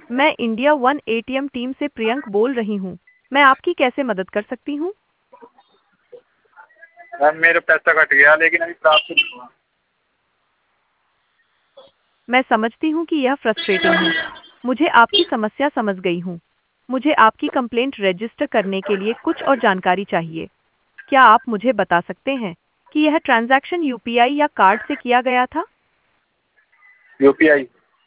मैं India one ATM team से प्रियंक बोल रही हूँ। मैं आपकी कैसे मदद कर सकती हूँ? मैम मेरा पैसा कट गया लेकिन अभी प्राप्त नहीं हुआ। मैं समझती हूँ कि यह फ्रस्ट्रेटिंग है। मुझे आपकी समस्या समझ गई हूँ। मुझे आपकी कंप्लेंट रजिस्टर करने के लिए कुछ और जानकारी चाहिए। क्या आप मुझे बता सकते हैं कि यह ट्रांजैक्शन यूपीआई या कार्ड से किया गया था? यूपीआई।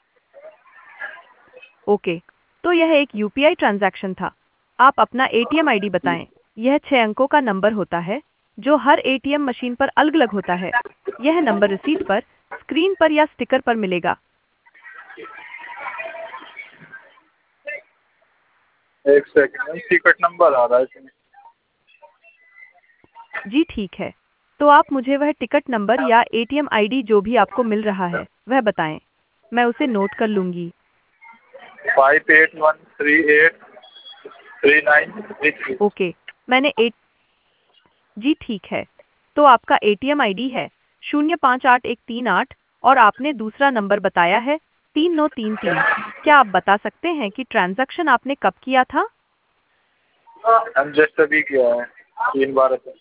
ओके, तो यह एक यूपीआई ट्रांजैक्शन था। आप अपना एटीएम आईडी बताएं। यह 6 अंकों का नंबर होता है जो हर एटीएम मशीन पर अलग-अलग होता है। यह नंबर रिसीट पर, स्क्रीन पर या स्टिकर पर मिलेगा। एक सेकंड, टिकट नंबर आ रहा है इसमें। जी ठीक है। तो आप मुझे वह टिकट नंबर या एटीएम आईडी जो भी आपको मिल रहा है वह बताएं। मैं उसे नोट कर लूंगी। 58138393। ओके, मैंने एट जी ठीक है। तो आपका एटीएम आईडी है 058138 और आपने दूसरा नंबर बताया है 3933। क्या आप बता सकते हैं कि ट्रांजैक्शन आपने कब किया था? हम जस्ट अभी किया है 3 बार से।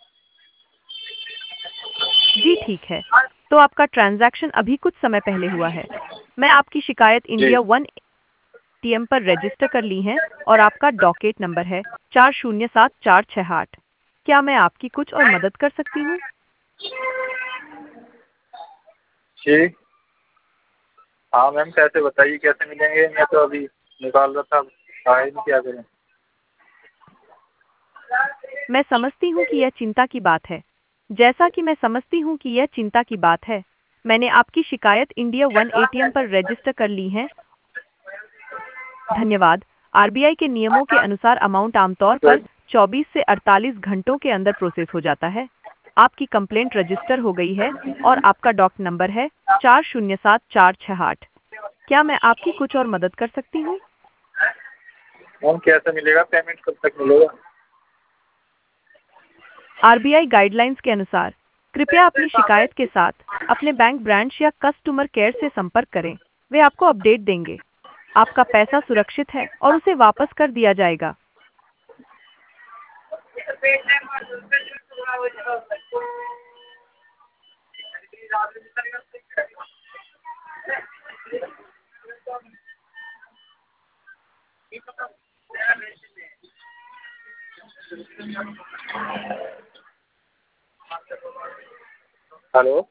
जी ठीक है। तो आपका ट्रांजैक्शन अभी कुछ समय पहले हुआ है। मैं आपकी शिकायत जी। इंडिया वन एटीएम पर रजिस्टर कर ली है और आपका डॉकेट नंबर है 407468। क्या मैं आपकी कुछ और मदद कर सकती हूँ? जी हाँ मैम, कैसे बताइए कैसे मिलेंगे? मैं तो अभी निकाल रहा था, आए नहीं, क्या करें? मैं समझती हूँ कि यह चिंता की बात है। जैसा कि मैं समझती हूँ कि यह चिंता की बात है, मैंने आपकी शिकायत इंडिया वन एटीएम पर रजिस्टर कर ली है। धन्यवाद। आरबीआई के नियमों के अनुसार अमाउंट आमतौर तो पर 24 से 48 घंटों के अंदर प्रोसेस हो जाता है। आपकी कंप्लेंट रजिस्टर हो गई है और आपका डॉक नंबर है 407468। क्या मैं आपकी कुछ और मदद कर सकती हूँ? मैम कैसे मिलेगा? पेमेंट कब तक मिलेगा? आरबीआई गाइडलाइंस के अनुसार कृपया अपनी शिकायत के साथ अपने बैंक ब्रांच या कस्टमर केयर से संपर्क करें। वे आपको अपडेट देंगे। आपका पैसा सुरक्षित है और उसे वापस कर दिया जाएगा। हेलो।